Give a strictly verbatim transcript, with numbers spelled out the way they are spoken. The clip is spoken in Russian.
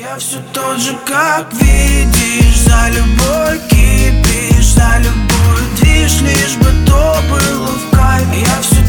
Я все тот же, как видишь. За любой кипиш, за любой движ, лишь бы то было в кайф. Я все